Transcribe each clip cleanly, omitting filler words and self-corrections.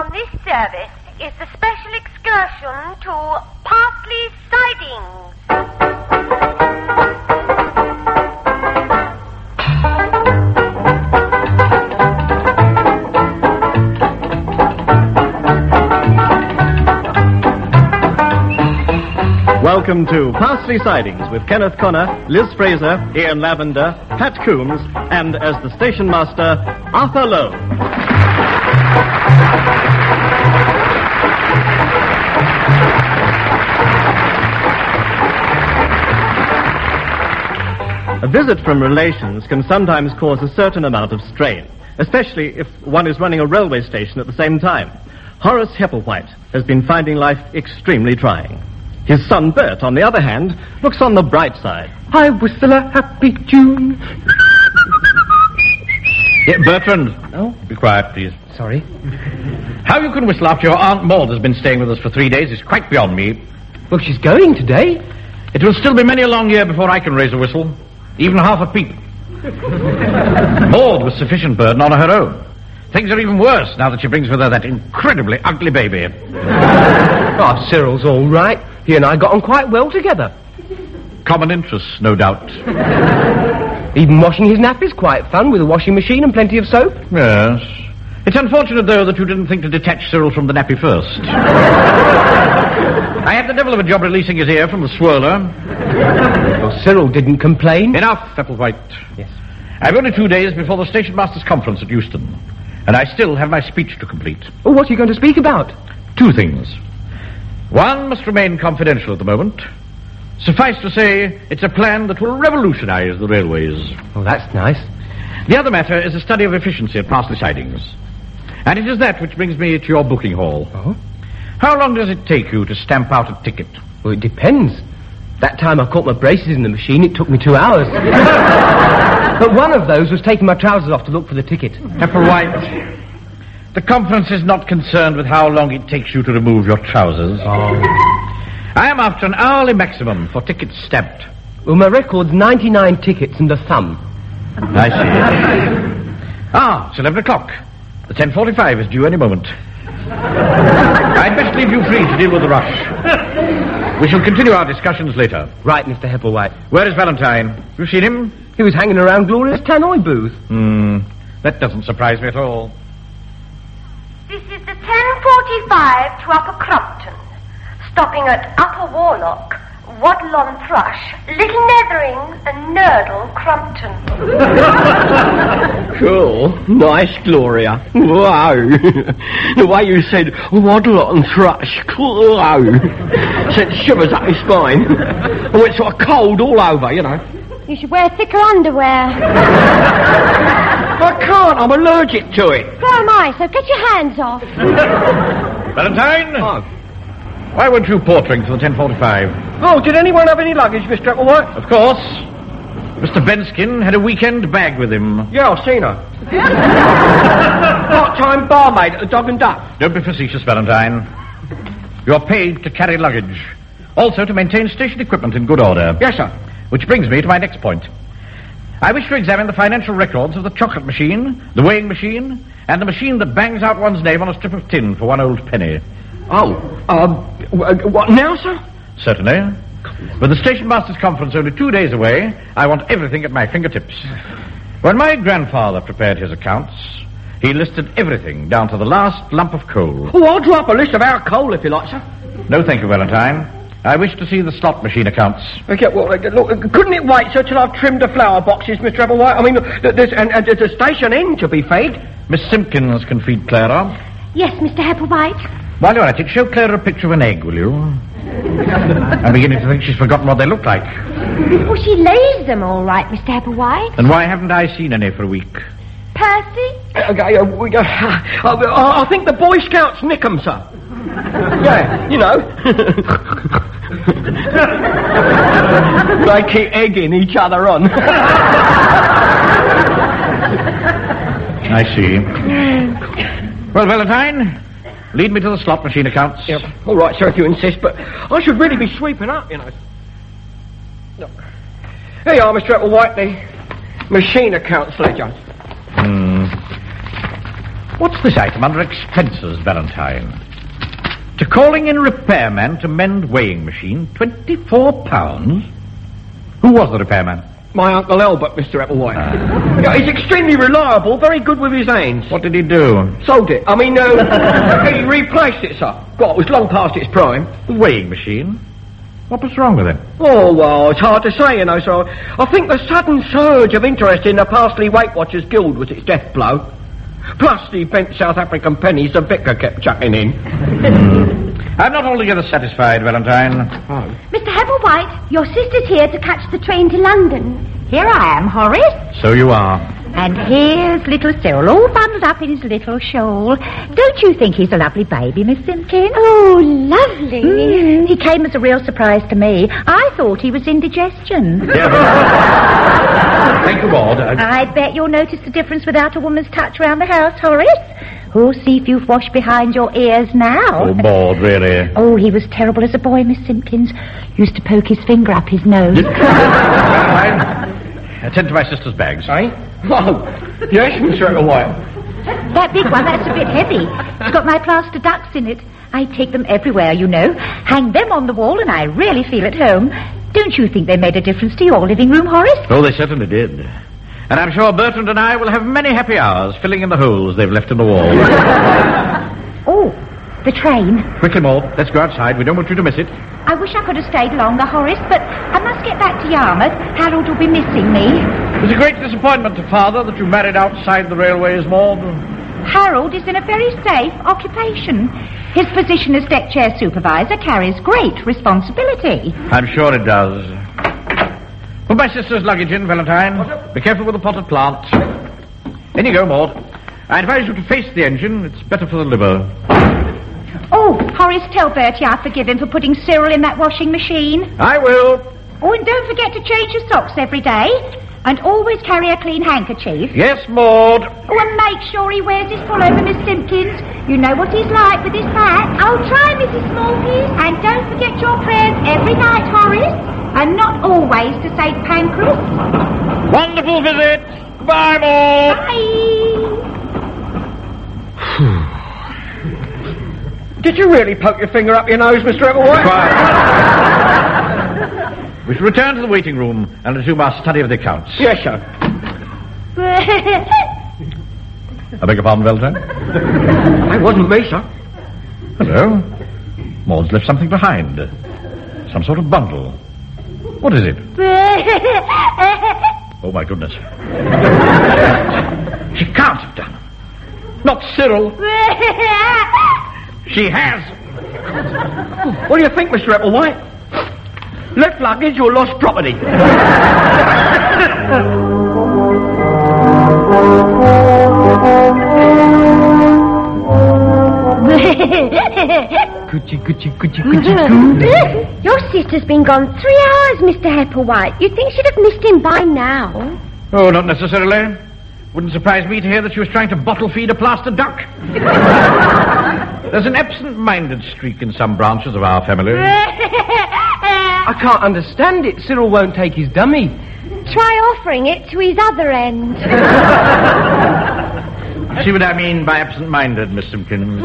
on this service is the special excursion to Parsley Sidings. Welcome to Parsley Sidings with Kenneth Connor, Liz Fraser, Ian Lavender, Pat Coombs, and as the station master, Arthur Lowe. A visit from relations can sometimes cause a certain amount of strain, especially if one is running a railway station at the same time. Horace Hepplewhite has been finding life extremely trying. His son Bert, on the other hand, looks on the bright side. I whistle a happy tune. Yeah, Bertrand. Oh? Be quiet, please. Sorry. How you can whistle after your Aunt Maud has been staying with us for 3 days is quite beyond me. Well, she's going today. It will still be many a long year before I can raise a whistle, even half a peep. Maud was sufficient burden on her own. Things are even worse now that she brings with her that incredibly ugly baby. Oh, Cyril's all right. He and I got on quite well together. Common interests, no doubt. Even washing his nappies quite fun with a washing machine and plenty of soap. Yes. It's unfortunate, though, that you didn't think to detach Cyril from the nappy first. I had the devil of a job releasing his ear from the swirler. Well, Cyril didn't complain. Enough, Applewhite. Yes. I've only 2 days before the station master's conference at Euston, and I still have my speech to complete. Oh, what are you going to speak about? 2 things. One must remain confidential at the moment. Suffice to say, it's a plan that will revolutionize the railways. Oh, that's nice. The other matter is a study of efficiency at Parsley Sidings. And it is that which brings me to your booking hall. Oh? How long does it take you to stamp out a ticket? Well, it depends. That time I caught my braces in the machine, it took me 2 hours. But one of those was taking my trousers off to look for the ticket. Applewhite, the conference is not concerned with how long it takes you to remove your trousers. Oh. I am after an hourly maximum for tickets stamped. Well, my record's 99 tickets and a thumb. I see. It's 11 o'clock. The 10:45 is due any moment. I'd best leave you free to deal with the rush. We shall continue our discussions later. Right, Mr. Hepplewhite. Where is Valentine? You seen him? He was hanging around Gloria's tannoy booth. That doesn't surprise me at all. This is the 10:45 to Upper Crumpton, stopping at Upper Warlock, Waddle on Thrush, Little Nethering, and Nurdle Crumpton. Cool. Nice, Gloria. Wow. The way you said Waddle on Thrush, wow, sent shivers up my spine. I went sort of cold all over, you know. You should wear thicker underwear. I can't, I'm allergic to it. So am I, so get your hands off. Valentine? Oh. Why weren't you portering for the 10:45? Oh, did anyone have any luggage, Mr. Applewhite? Of course. Mr. Benskin had a weekend bag with him. Yeah, I've seen her. Part-time barmaid at the Dog and Duck. Don't be facetious, Valentine. You're paid to carry luggage. Also to maintain station equipment in good order. Yes, sir. Which brings me to my next point. I wish to examine the financial records of the chocolate machine, the weighing machine, and the machine that bangs out one's name on a strip of tin for 1 old penny. Oh, what now, sir? Certainly. With the station master's conference only 2 days away, I want everything at my fingertips. When my grandfather prepared his accounts, he listed everything down to the last lump of coal. Oh, I'll drop a list of our coal if you like, sir. No, thank you, Valentine. I wish to see the slot machine accounts. Okay, well, look, couldn't it wait, sir, till I've trimmed the flower boxes, Mr. Applewhite? I mean, there's a station inn to be fed. Miss Simpkins can feed Clara. Yes, Mr. Hepplewhite. While you're at it, show Clara a picture of an egg, will you? I'm beginning to think she's forgotten what they look like. Well, she lays them all right, Mr. Hepplewhite. And why haven't I seen any for a week? Percy? I think the Boy Scouts nick 'em, sir. Yeah, you know. They keep egging each other on. I see. Well, Valentine, lead me to the slot machine accounts. Yep. All right, sir, if you insist, but I should really be sweeping up, you know. Look. Here you are, Mr. Applewhite, the machine accounts ledger. What's this item under expenses, Valentine? To calling in repairman to mend weighing machine, £24. Who was the repairman? My Uncle Albert, Mr. Applewhite. Yeah, he's extremely reliable, very good with his hands. What did he do? Sold it. I mean, he replaced it, sir. God, it was long past its prime. The weighing machine? What was wrong with it? Oh, well, it's hard to say, sir. I think the sudden surge of interest in the Parsley Weight Watchers Guild was its death blow. Plus the bent South African pennies the vicar kept chucking in. I'm not altogether satisfied, Valentine. Oh. Mr. Hepplewhite, your sister's here to catch the train to London. Here I am, Horace. So you are. And here's little Cyril, all bundled up in his little shawl. Don't you think he's a lovely baby, Miss Simpkins? Oh, lovely. He came as a real surprise to me. I thought he was indigestion. Thank you, Maud. I bet you'll notice the difference without a woman's touch around the house, Horace. We'll see if you've washed behind your ears now. Oh, Maud, really? Oh, he was terrible as a boy, Miss Simpkins. Used to poke his finger up his nose. Valentine, attend to my sister's bags. Eh? Oh, yes, Mr. Applewhite. That big one, that's a bit heavy. It's got my plaster ducks in it. I take them everywhere, Hang them on the wall and I really feel at home. Don't you think they made a difference to your living room, Horace? Oh, they certainly did. And I'm sure Bertrand and I will have many happy hours filling in the holes they've left in the wall. Oh, the train. Quickly, Maud, let's go outside. We don't want you to miss it. I wish I could have stayed longer, Horace, but I must get back to Yarmouth. Harold will be missing me. It was a great disappointment to Father that you married outside the railways, Maud. Harold is in a very safe occupation. His position as deck chair supervisor carries great responsibility. I'm sure it does. Put my sister's luggage in, Valentine. Be careful with the potted plant. In you go, Maud. I advise you to face the engine. It's better for the liver. Oh, Horace, tell Bertie I forgive him for putting Cyril in that washing machine. I will. Oh, and don't forget to change your socks every day. And always carry a clean handkerchief. Yes, Maud. Oh, and make sure he wears his pullover, Miss Simpkins. You know what he's like with his hat. I'll try, Mrs. Smallpiece. And don't forget your prayers every night, Horace. And not always to St. Pancras. Wonderful visit. Goodbye, Maud. Bye. Did you really poke your finger up your nose, Mr. Applewhite? We shall return to the waiting room and resume our study of the accounts. Yes, sir. I beg your pardon, Valentine? It wasn't me, sir. Hello. Maud's left something behind. Some sort of bundle. What is it? Oh, my goodness. She can't have done. Not Cyril. She has. What do you think, Mr. Applewhite? Left luggage or lost property? Your sister's been gone 3 hours, Mr. Hepplewhite. You'd think she'd have missed him by now. Oh, not necessarily. Wouldn't surprise me to hear that she was trying to bottle feed a plaster duck. There's an absent-minded streak in some branches of our family. I can't understand it. Cyril won't take his dummy. Try offering it to his other end. See what I mean by absent-minded, Miss Simpkins?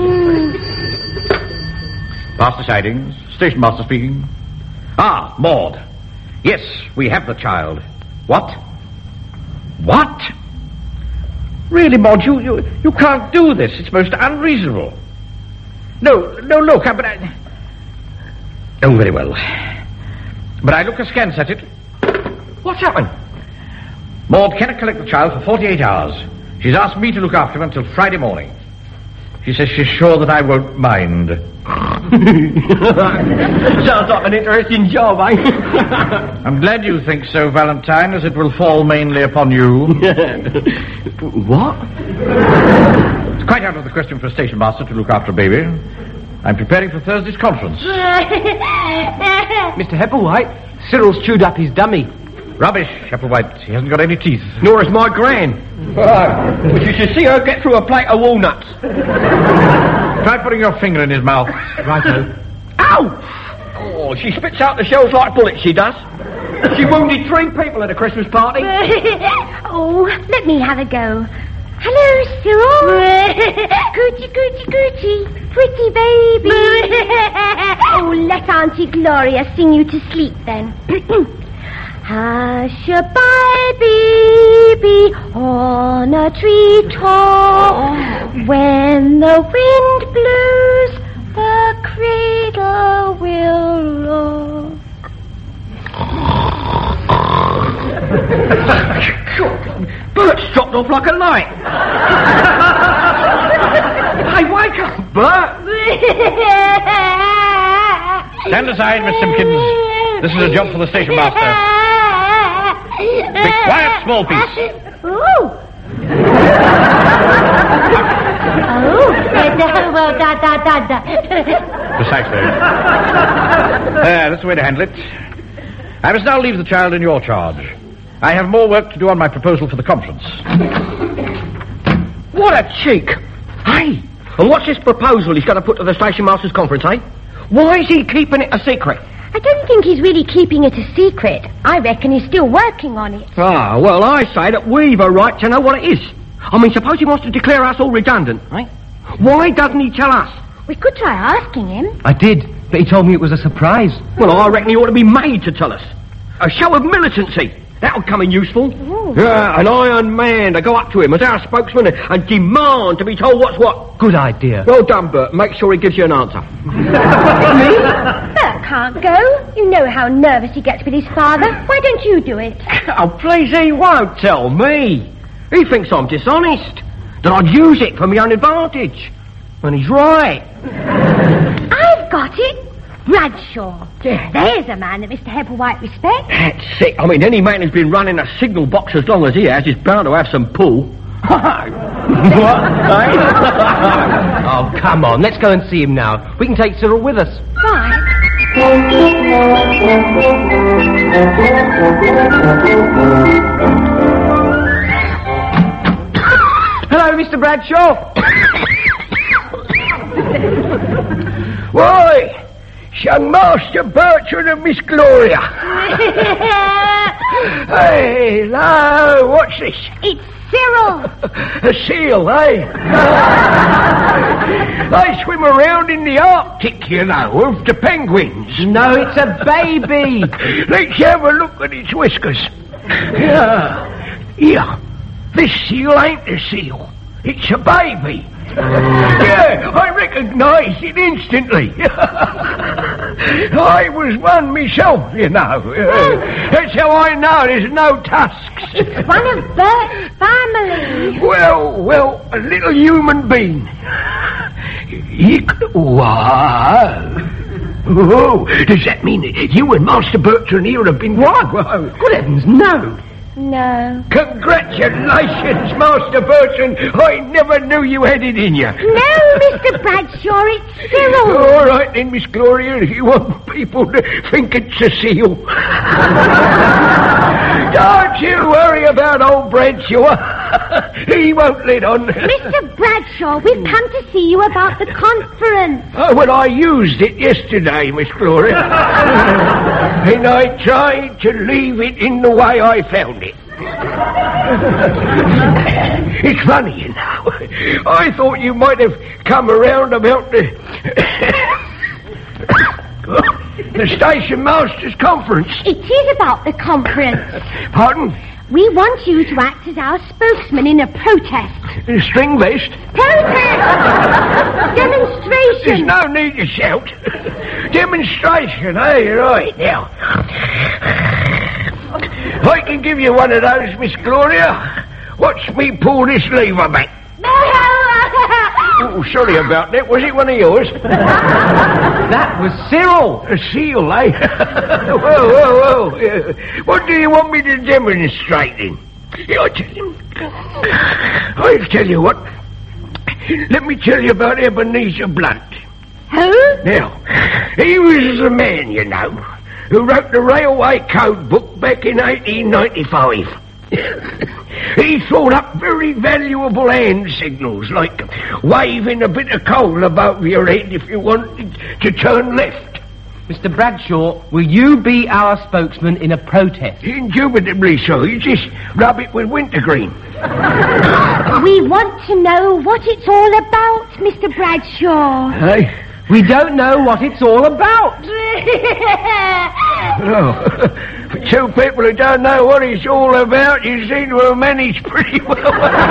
Past the sidings. Station master speaking. Ah, Maud. Yes, we have the child. What? What? Really, Maud, you can't do this. It's most unreasonable. No, look, Oh, very well. But I look askance at it. What's happened? Maud cannot collect the child for 48 hours. She's asked me to look after him until Friday morning. She says she's sure that I won't mind. Sounds like an interesting job, eh? I'm glad you think so, Valentine, as it will fall mainly upon you. What? It's quite out of the question for a station master to look after a baby. I'm preparing for Thursday's conference. Mr. Hepplewhite, Cyril's chewed up his dummy. Rubbish, Hepplewhite. He hasn't got any teeth. Nor is my gran. But you should see her get through a plate of walnuts. Try putting your finger in his mouth. Righto. Ow! Oh, she spits out the shells like bullets, she does. She wounded 3 people at a Christmas party. Oh, let me have a go. Hello, Cyril. Coochie, coochie, coochie. Pretty baby. Oh, let Auntie Gloria sing you to sleep then. Hush-a-bye, baby, on a treetop. When the wind blows, the cradle will roll. Bert's dropped off like a light. Hey, wake up, Bert. Stand aside, Miss Simpkins. This is a job for the station master. Be quiet, small piece. Ooh. Well, da. Precisely. That's the way to handle it. I must now leave the child in your charge. I have more work to do on my proposal for the conference. What a cheek. Hey, and what's this proposal he's going to put to the station master's conference, eh? Why is he keeping it a secret? I don't think he's really keeping it a secret. I reckon he's still working on it. Ah, well, I say that we've a right to know what it is. I mean, suppose he wants to declare us all redundant, eh? Why doesn't he tell us? We could try asking him. I did, but he told me it was a surprise. Well, I reckon he ought to be made to tell us. A show of militancy. That'll come in useful. Ooh. Yeah, an iron man to go up to him as our spokesman and demand to be told what's what. Good idea. Well done, Bert. Make sure he gives you an answer. Bert can't go. You know how nervous he gets with his father. Why don't you do it? Oh, please, he won't tell me. He thinks I'm dishonest, that I'd use it for my own advantage. And he's right. I've got it. Bradshaw. Yeah. There's a man that Mr. Hepplewhite respects. That's it. I mean, any man who's been running a signal box as long as he has is bound to have some pull. What? Oh, come on, let's go and see him now. We can take Cyril with us. Right. Hello, Mr. Bradshaw. Why, young Master Bertrand and Miss Gloria. Hey, hello, what's this? It's Cyril. A seal, eh? They swim around in the Arctic, you know, of the penguins. No, it's a baby. Let's have a look at its whiskers. Yeah. This seal ain't a seal. It's a baby. Yeah, I recognised it instantly. I was one myself, you know. That's how I know there's no tusks. It's one of Bert's family. Well, a little human being. Wow. Oh, does that mean that you and Master Bertrand here have been... What? Good heavens, no. No. Congratulations, Master Bertrand. I never knew you had it in you. No, Mr. Bradshaw, it's Cyril. All right then, Miss Gloria, if you want people to think it's a seal. Don't you worry about old Bradshaw. He won't let on. Mr. Bradshaw, we've come to see you about the conference. Oh, well, I used it yesterday, Miss Gloria. And I tried to leave it in the way I found it. It's funny, you know. I thought you might have come around about the station master's conference. It is about the conference. Pardon? We want you to act as our spokesman in a protest. A string vest? Protest! Demonstration! There's no need to shout. Demonstration, eh? Right, now. I can give you one of those, Miss Gloria. Watch me pull this lever back. Oh, sorry about that. Was it one of yours? That was Cyril. A seal, eh? Whoa. What do you want me to demonstrate in? I'll tell you what. Let me tell you about Ebenezer Blunt. Who? Now, he was a man, you know, who wrote the Railway Code book back in 1895. He thought up very valuable hand signals, like waving a bit of coal above your head if you wanted to turn left. Mr. Bradshaw, will you be our spokesman in a protest? Indubitably so. You just rub it with wintergreen. We want to know what it's all about, Mr. Bradshaw. Hey? We don't know what it's all about. Oh. For two people who don't know what it's all about, you seem to have managed pretty well.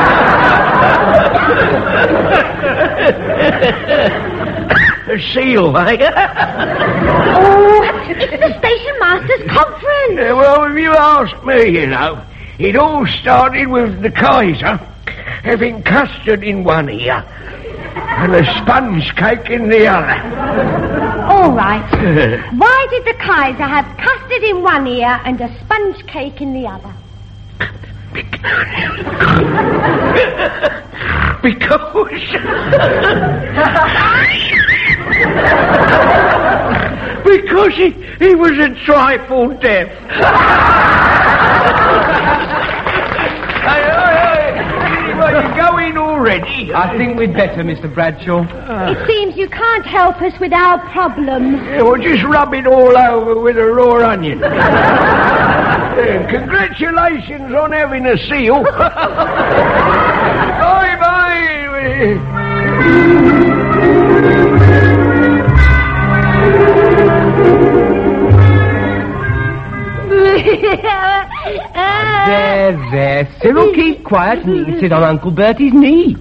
A seal, eh? Oh, it's the station master's conference. Well, if you ask me, you know, it all started with the Kaiser having custard in one ear and a sponge cake in the other. All right. Why did the Kaiser have custard in one ear and a sponge cake in the other? Because he was a trifle deaf. Hey, you're going already? I think we'd better, Mr. Bradshaw. It seems you can't help us with our problem. Yeah, well, just rub it all over with a raw onion. Congratulations on having a seal. Bye-bye. There. Cyril, keep quiet and you can sit on Uncle Bertie's knee.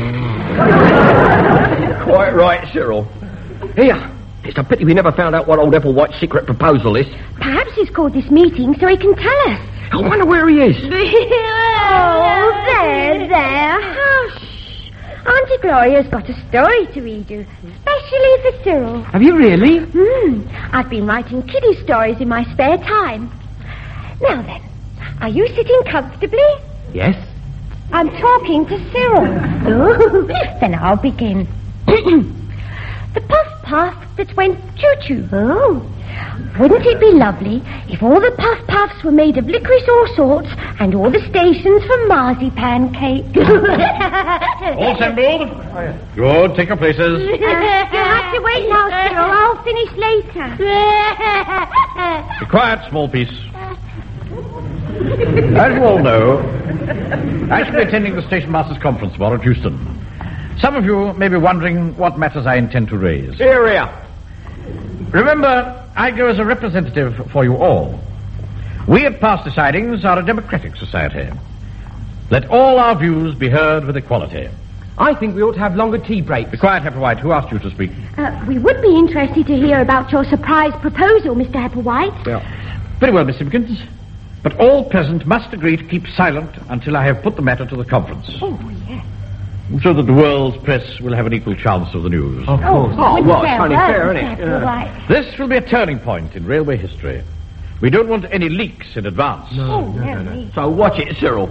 Quite right, Cyril. Here, it's a pity we never found out what old Applewhite's secret proposal is. Perhaps he's called this meeting so he can tell us. I wonder where he is. Oh, there. Hush. Auntie Gloria's got a story to read you, especially for Cyril. Have you really? I've been writing kiddie stories in my spare time. Now then, are you sitting comfortably? Yes. I'm talking to Cyril. Then I'll begin. The puff that went choo-choo. Oh. Wouldn't it be lovely if all the puffs were made of licorice all sorts and all the stations from marzipan cake? All assembled? Good, take your places. You'll have to wait now, Cyril. I'll finish later. Be quiet, small piece. As you all know, I shall be attending the station master's conference tomorrow at Houston. Some of you may be wondering what matters I intend to raise. Here. Remember, I go as a representative for you all. We at Past Decidings are a democratic society. Let all our views be heard with equality. I think we ought to have longer tea breaks. Be quiet, Hepplewhite. Who asked you to speak? We would be interested to hear about your surprise proposal, Mr. Hepplewhite. Well, very well, Miss Simpkins. But all present must agree to keep silent until I have put the matter to the conference. Oh, yes. So that the world's press will have an equal chance of the news. Of course. Well, it's funny fair, isn't it? This will be a turning point in railway history. We don't want any leaks in advance. No. So watch it, Cyril.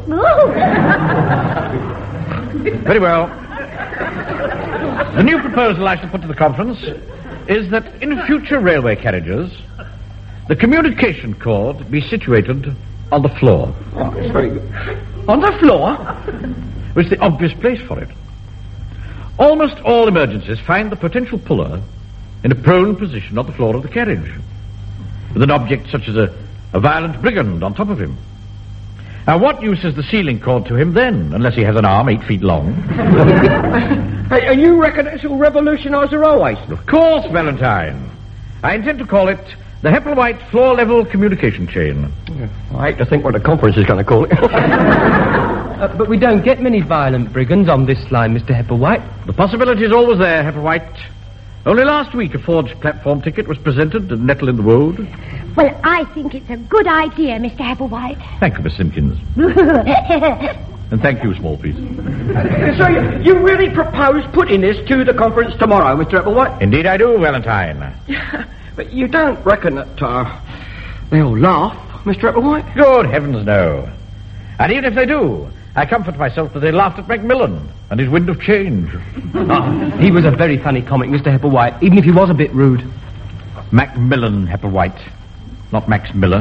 Very well. The new proposal I shall put to the conference is that in future railway carriages, the communication cord be situated on the floor. Oh, that's very good. On the floor? Which is the obvious place for it. Almost all emergencies find the potential puller in a prone position on the floor of the carriage, with an object such as a violent brigand on top of him. Now, what use is the ceiling cord to him then, unless he has an arm 8 feet long? Hey, and you reckon this will revolutionise the railways? Of course, Valentine. I intend to call it the Hepplewhite floor-level communication chain. I hate to think what the conference is going to call it. But we don't get many violent brigands on this line, Mr. Hepplewhite. The possibility is always there, Hepplewhite. Only last week a forged platform ticket was presented at Nettle in the Wold. Well, I think it's a good idea, Mr. Hepplewhite. Thank you, Miss Simpkins. And thank you, Small Piece. So you really propose putting this to the conference tomorrow, Mr. Applewhite? Indeed I do, Valentine. But you don't reckon that they'll laugh, Mr. Applewhite? Good heavens, no. And even if they do, I comfort myself that they laughed at Macmillan and his wind of change. He was a very funny comic, Mr. Hepplewhite, even if he was a bit rude. Macmillan Hepplewhite, not Max Miller.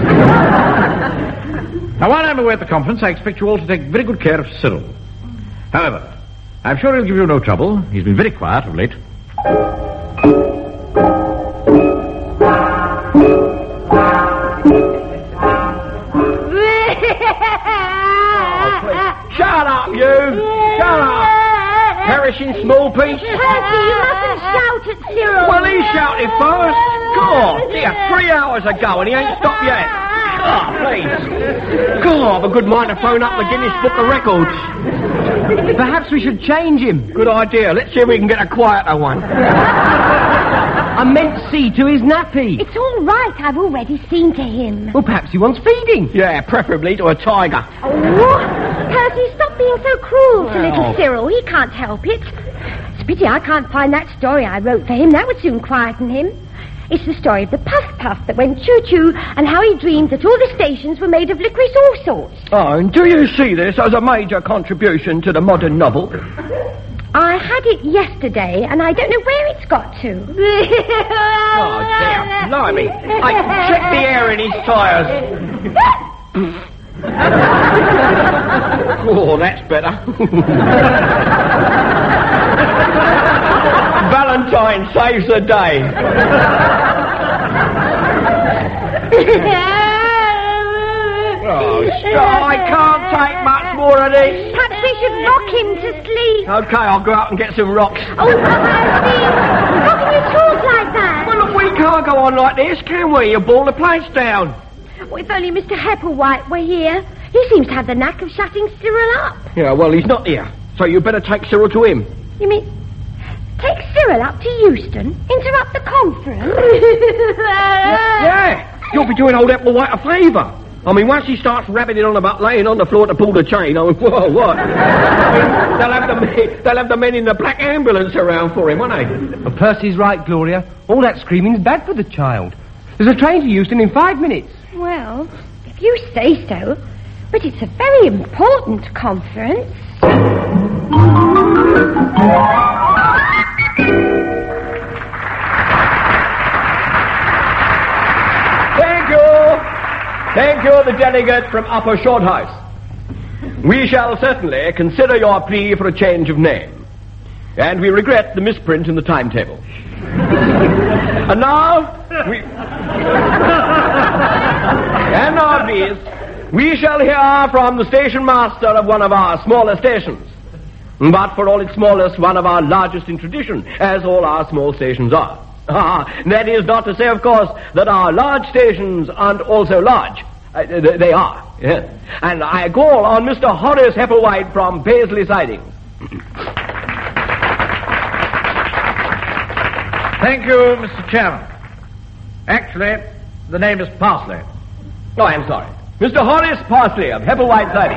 Now, while I'm away at the conference, I expect you all to take very good care of Cyril. However, I'm sure he'll give you no trouble. He's been very quiet of late. perishing small piece? Percy, you mustn't shout at Cyril. Well, he shouted first. God, dear, 3 hours ago and he ain't stopped yet. God, please. God, I've a good mind to phone up the Guinness Book of Records. Perhaps we should change him. Good idea. Let's see if we can get a quieter one. I meant see to his nappy. It's all right, I've already seen to him. Well, perhaps he wants feeding. Yeah, preferably to a tiger. Oh, Percy, stop being so cruel to little Cyril. He can't help it. It's a pity I can't find that story I wrote for him. That would soon quieten him. It's the story of the puff-puff that went choo-choo and how he dreamed that all the stations were made of licorice all sorts. Oh, and do you see this as a major contribution to the modern novel? I had it yesterday, and I don't know where it's got to. Oh, dear. Blimey. I can check the air in his tyres. Oh, that's better. Valentine saves the day. Oh, stop. I can't take much more of this. Perhaps we should rock him to sleep. Okay, I'll go out and get some rocks. Oh, Percy, how can you talk like that? Well, look, we can't go on like this, can we? You'll ball the place down. Well, if only Mr. Hepplewhite were here. He seems to have the knack of shutting Cyril up. Yeah, well, he's not here, so you better take Cyril to him. You mean take Cyril up to Euston? Interrupt the conference? Yeah, you'll be doing old Hepplewhite a favour. I mean, once he starts rabbiting on about laying on the floor to pull the chain, I mean, whoa, what? I mean, they'll have the men in the black ambulance around for him, won't they? Well, Percy's right, Gloria. All that screaming's bad for the child. There's a train to Euston in 5 minutes. Well, if you say so. But it's a very important conference. Thank you, the delegate from Upper Shorthouse. We shall certainly consider your plea for a change of name. And we regret the misprint in the timetable. And now, please, we shall hear from the station master of one of our smaller stations. But for all its smallness, one of our largest in tradition, as all our small stations are. That is not to say, of course, that our large stations aren't also large. They are, yes. And I call on Mr. Horace Hepplewhite from Paisley Sidings. Thank you, Mr. Chairman. Actually, the name is Parsley. Oh, I'm sorry. Mr. Horace Parsley of Hepplewhite Sidings.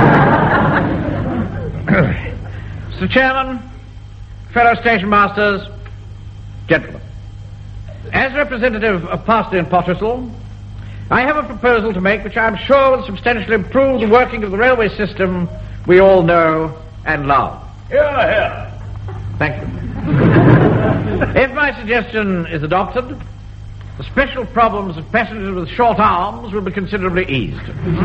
Mr. Chairman, fellow station masters, gentlemen. As representative of Parsley and Pottersall, I have a proposal to make which I am sure will substantially improve the working of the railway system we all know and love. Hear, hear. Thank you. If my suggestion is adopted, the special problems of passengers with short arms will be considerably eased.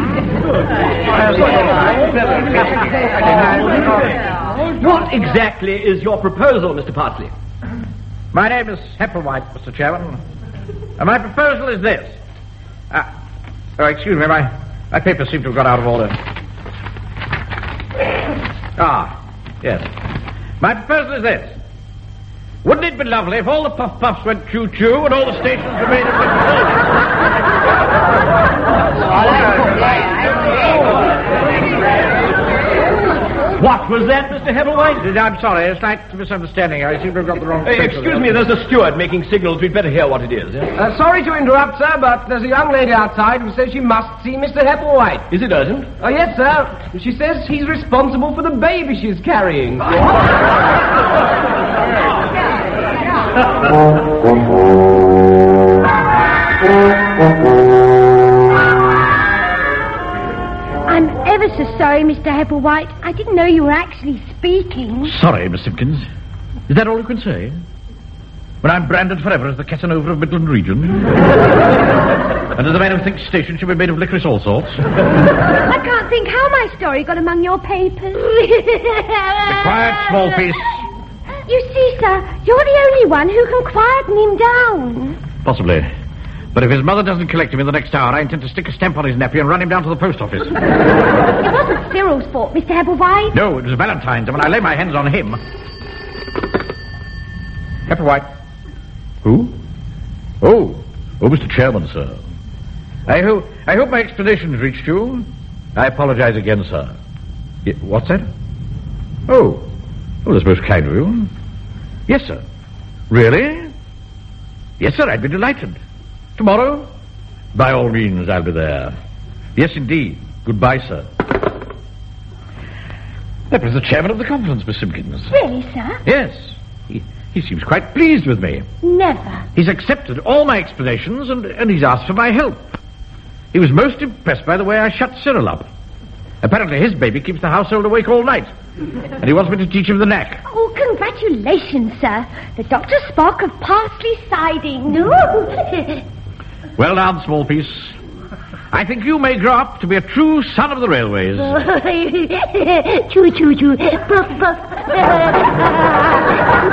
What exactly is your proposal, Mr. Parsley? My name is Hepplewhite, Mr. Chairman, and my proposal is this. Excuse me, my papers seem to have got out of order. Yes. My proposal is this. Wouldn't it be lovely if all the puff-puffs went choo-choo and all the stations were made of What was that, Mr. Hepplewhite? I'm sorry, a slight misunderstanding. I seem to have got the wrong paper. Excuse me, there's a steward making signals. We'd better hear what it is. Yeah? Sorry to interrupt, sir, but there's a young lady outside who says she must see Mr. Hepplewhite. Is it urgent? Oh, yes, sir. She says he's responsible for the baby she's carrying. I'm ever so sorry, Mr. Hepplewhite. I didn't know you were actually speaking. Sorry, Miss Simpkins. Is that all you can say? When I'm branded forever as the Casanova of Midland region? And as a man who thinks stations should be made of licorice all sorts? I can't think how my story got among your papers. Be quiet, small piece. You see, sir, you're the only one who can quieten him down. Possibly. But if his mother doesn't collect him in the next hour, I intend to stick a stamp on his nappy and run him down to the post office. It wasn't Cyril's fault, Mr. Hepplewhite. No, it was Valentine's, and when I lay my hands on him... Hepplewhite. Who? Oh, Mr. Chairman, sir. I hope my explanations reached you. I apologize again, sir. What's that? Oh, that's most kind of you. Yes, sir. Really? Yes, sir, I'd be delighted. Tomorrow? By all means, I'll be there. Yes, indeed. Goodbye, sir. That was the chairman of the conference, Miss Simpkins. Really, sir? Yes. He seems quite pleased with me. Never. He's accepted all my explanations and he's asked for my help. He was most impressed by the way I shut Cyril up. Apparently his baby keeps the household awake all night. And he wants me to teach him the knack. Oh, congratulations, sir. The Dr. Spock of parsley siding. Well done, small piece. I think you may grow up to be a true son of the railways. Choo, choo, choo. Puff, puff.